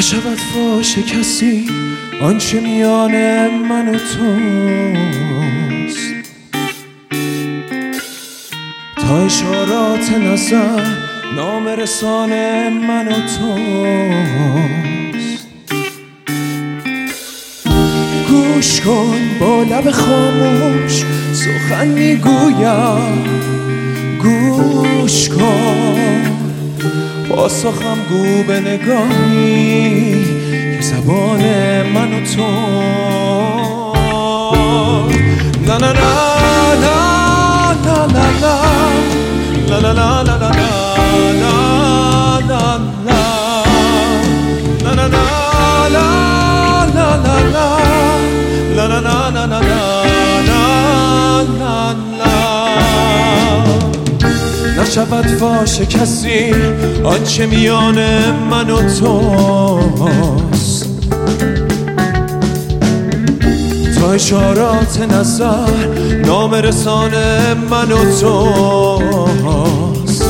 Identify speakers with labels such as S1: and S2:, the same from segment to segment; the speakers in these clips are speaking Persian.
S1: نشود فاش کسی آنچه میان من و توست، تا اشارات نظر نام رسان من و توست. گوش کن با لب خاموش سخن میگویم، گوش کن پاسخم گو به نگاهی که زبان من و تو. لا لا لا لا لا لا لا لا لا لا لا نشود فاش کسی آنچه میان من و توست، تا اشارات نظر نام رسان من و توست.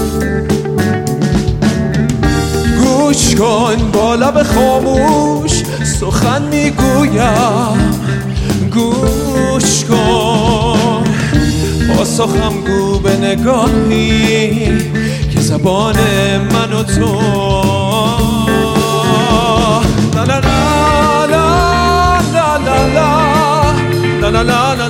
S1: گوش کن با لب خاموش سخن میگویم، گوش کن پاسخم گو به نگاهی که زبان من و تو. لا لا لا لا لا لا لا لا لا لا لا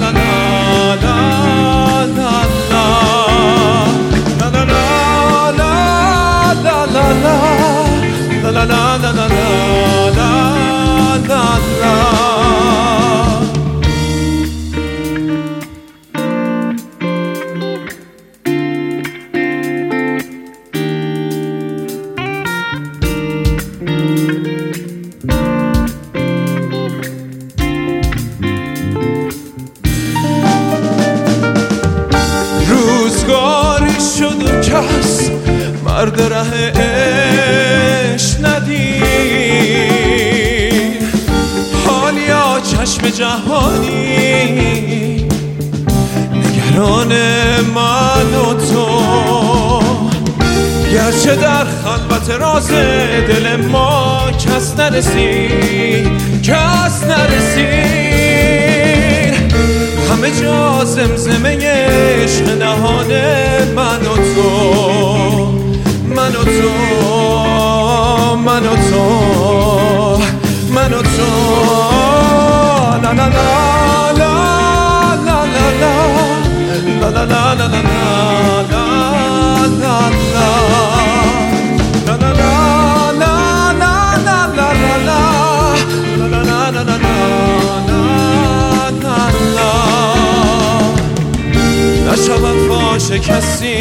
S1: روزگاری شد و کس مرد ره عشق ندید، حالیا چشم جهانی نگران من و تو. گرچه در خلوت راز دل ما کس نرسید، کس نرسید، همه جا زمزمه عشق نهان من و تو، من و تو، من و تو، من و تو. لا لا لا لا لا لا لا لا لا لا لا لا نشود فاش کسی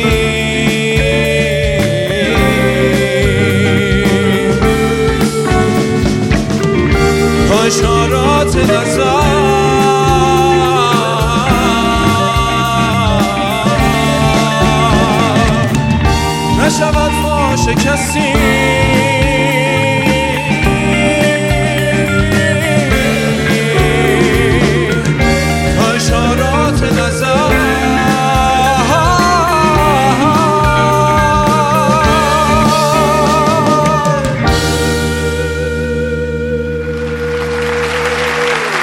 S1: تا اشارات نظر نشود فاش کسی تا اشارات نظر.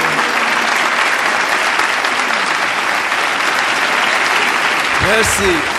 S2: Merci.